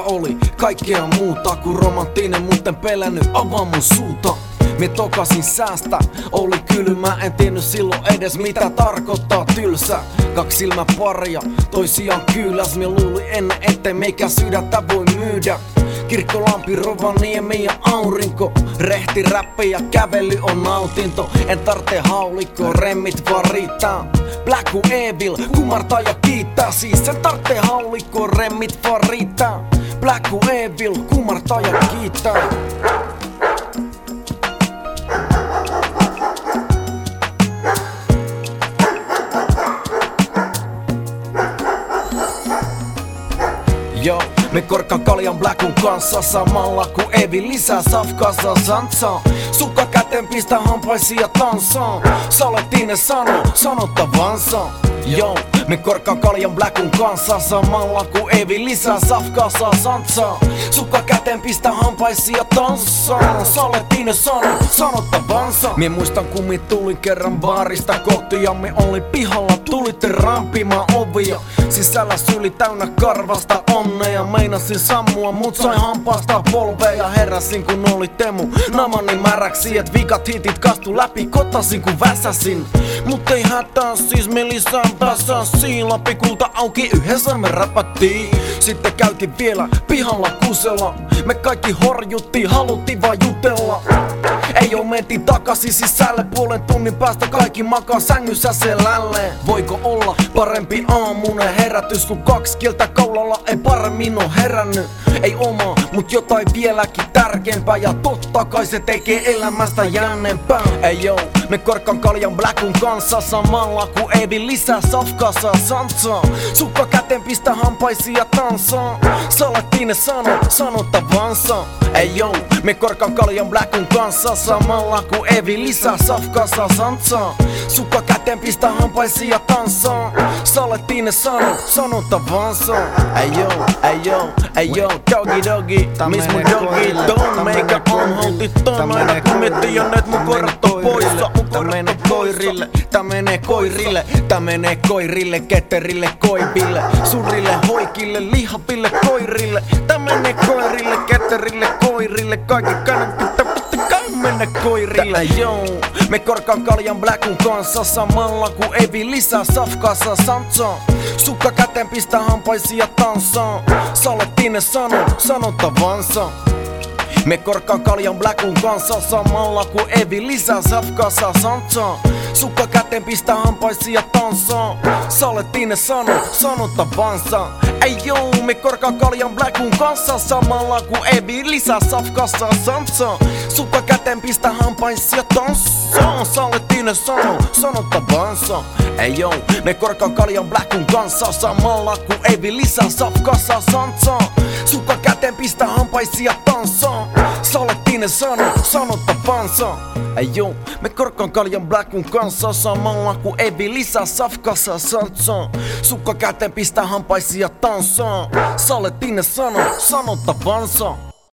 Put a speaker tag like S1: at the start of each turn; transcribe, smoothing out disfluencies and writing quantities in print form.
S1: oli kaikkea muuta kuin romanttinen, mutten pelännyt avaa mun suuta. Me tokasin säästä, oli kylmä, en tiennyt silloin edes mitä tarkoittaa tylsä. Kaksi silmäparia, toisiaan kyyläs, me luuli ennen ettei meikä sydäntä voi myydä. Kirkkolampi, Rovaniemi ja aurinko, rehti, räppi ja kävely on nautinto. En tarvitse haulikkoa, remmit vaan riittää. Black kuin Evil, kumartaa ja kiittää. Siis en tarvitse haulikkoa, remmit vaan riittää. Black kuin Evil, kumartaa ja kiittää. Joo, me korkkaan kaljan Blackun kanssa samalla ku Evi lisää safkassa santsaa. Sukka käteen pistä hampaisia tansaan. Sä olet Tiine sanottavansa. Joo, me korkkaan kaljan Blackun kanssa samalla ku Evi lisää safkassa santsaa. Sukka käteen pistä hampaisia tansaan. Sä olet Tiine sanottavansa. Mie muistan kun mi tuli kerran baarista kohti ja me oli pihalla, tulitte rampimaan ovia. Sisällä syli täynnä karvasta onnea. Meinasin sammua, mut sain hampaasta polvea. Heräsin kun oli Temu, namani märäksi. Et vikat hitit kastu läpi, kotasin kun väsäsin. Mut ei hätää, siis me lisään pääsäsiin. Lapikulta auki, yhdessä me räpättiin. Sitten käytiin vielä pihalla kusella. Me kaikki horjuttiin, haluttiin vaan jutella. Ei oo mentiin takaisin sisälle, puolen tunnin päästä kaikki makaa sängyssä selälleen. Voiko olla parempi aamunen herätys, kun 2 kieltä kaulalla ei paremmin oo herännyt. Ei omaa, mut jotain vieläkin tärkeämpää, ja totta kai se tekee elämästä jänneempää. Ei joo, me korkkaan kaljan Blackun kanssa samalla ku Evi lisää safkassa santsaa. Sukka käteen pistä hampaisia tansaan. Sä olet Tiine sanottavansa. Ei joo, me korkkaan kaljan Blackun kanssa samalla ku Evi lisää safkassa santsaa. Sukka käteen pistä hampaisia tansaan. Sä olet Tiine sanottavansa. Ei joo, doggy, miss mun doggy ton. Meikä on holtiton, aina kun miettii jo net mun koirat on poissa. Tää menee koirille, ketterille, koiville, surille, hoikille, lihaville koirille. Tää menee koirille, ketterille, koirille, kaikki kannattaa mennä koirille. Joo, me korkkaan kaljan Blackun kanssa samalla ku Evi lisää safkassa santsaa. Sukka käteen pistä hampaisia tansaan. Sä olet Tiine sanottavansa. Me korkkaan kaljan Blackun kanssa samalla ku Evi lisää safkassa santsaa. Sukka käteen pistä hampaisia tansaan. Sä olet Tiine sanottavansa. Ei joo, me korkkaan kaljan Blackun kanssa samalla ku Evi lisää safkassa santsaa. Sukka käteen pistä hampaisia tansaan. Sä olet Tiine sanottavansa. Ei joo, me korkkaan kaljan Blackun kanssa samalla ku Evi lisää safkassa santsaa. Sukka käteen pistä hampaisia tansaan. Sä olet Tiine sanottavansa. Ei joo, me korkkaan kaljan Blackun kanssa samalla ku Evi lisää safkassa santsaa. Sukka käteen pistä hampaisia tansaan. Sä olet Tiine sanottavansa.